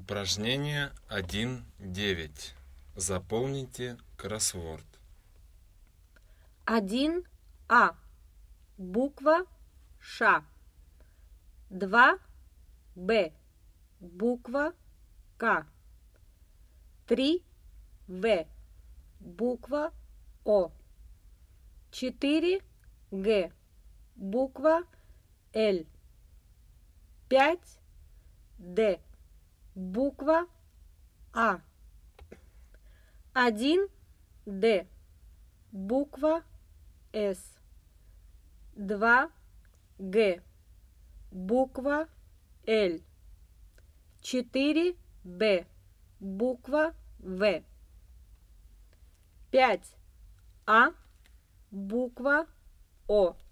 Упражнение 1.9. Заполните кроссворд. 1А. Буква Ш. 2Б. Буква К. 3В. Буква О. 4Г. Буква Л. 5Д. Буква А. 1Д. Буква С. 2Г. Буква Л. 4Б. Буква В. 5А. Буква О.